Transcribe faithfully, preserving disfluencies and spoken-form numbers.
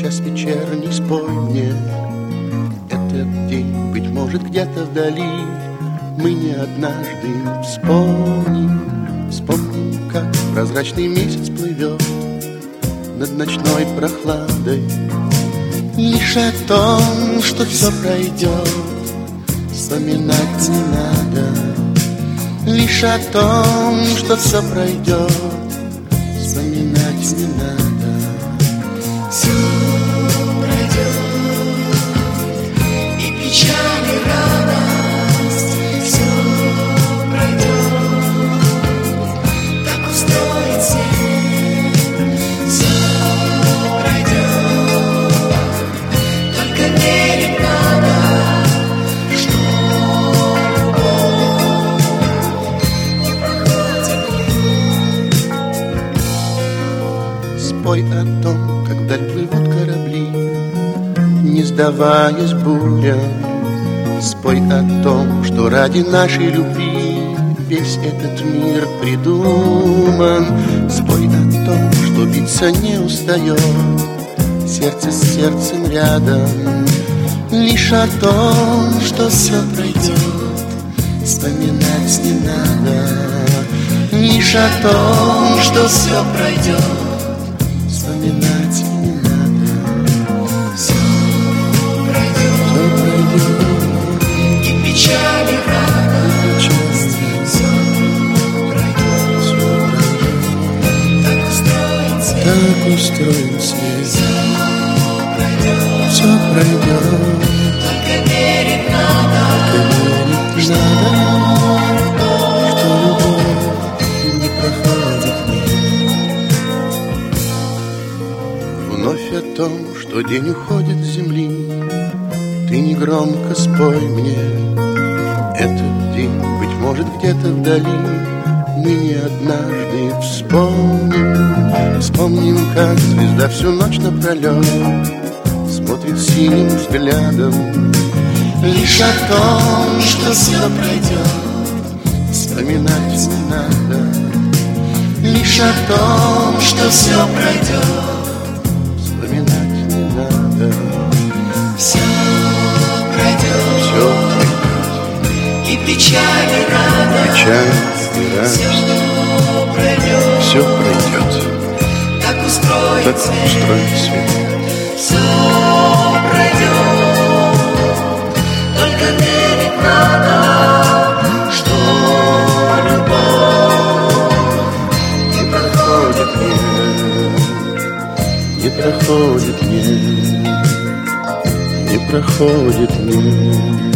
час вечерний, спой мне этот день. Быть может, где-то вдали мы не однажды вспомним, вспомним, как прозрачный месяц плывет над ночной прохладой. Лишь о том, что все пройдет, вспоминать не надо. Лишь о том, что все пройдет, вспоминать не надо. Все пройдет, и печаль, и радость. Все пройдет, так устроен свет. Все пройдет, только верить надо, что спой о том, как вдаль плывут корабли, не сдаваясь бурям. Спой о том, что ради нашей любви весь этот мир придуман. Спой о том, что биться не устает сердце с сердцем рядом. Лишь о том, что все пройдет, вспоминать не надо. Лишь о том, что все пройдет, вспоминать не надо. все пройдет, Все пройдет, и печаль, и радость. Все пройдет, все пройдет. так устроен свет. Так устроен свет. Все пройдет, Все пройдет, только верить надо, верить надо, что любовь не проходит мир. Вновь о том, что день уходит с земли, ты негромко спой мне этот день. Быть может, где-то вдали мы не однажды вспомним, вспомним, как звезда всю ночь напролет смотрит синим взглядом. Лишь о том, что все пройдет, вспоминать не надо. Лишь о том, что все пройдет, вспоминать не надо. все пройдет, Все пройдет, и печаль, и радость. печаль и радость. Все пройдет, Все пройдет, так устроен так свет. устроен свет. Все пройдет, только верить надо, что любовь Не проходит мир, не проходит мир, не проходит мир.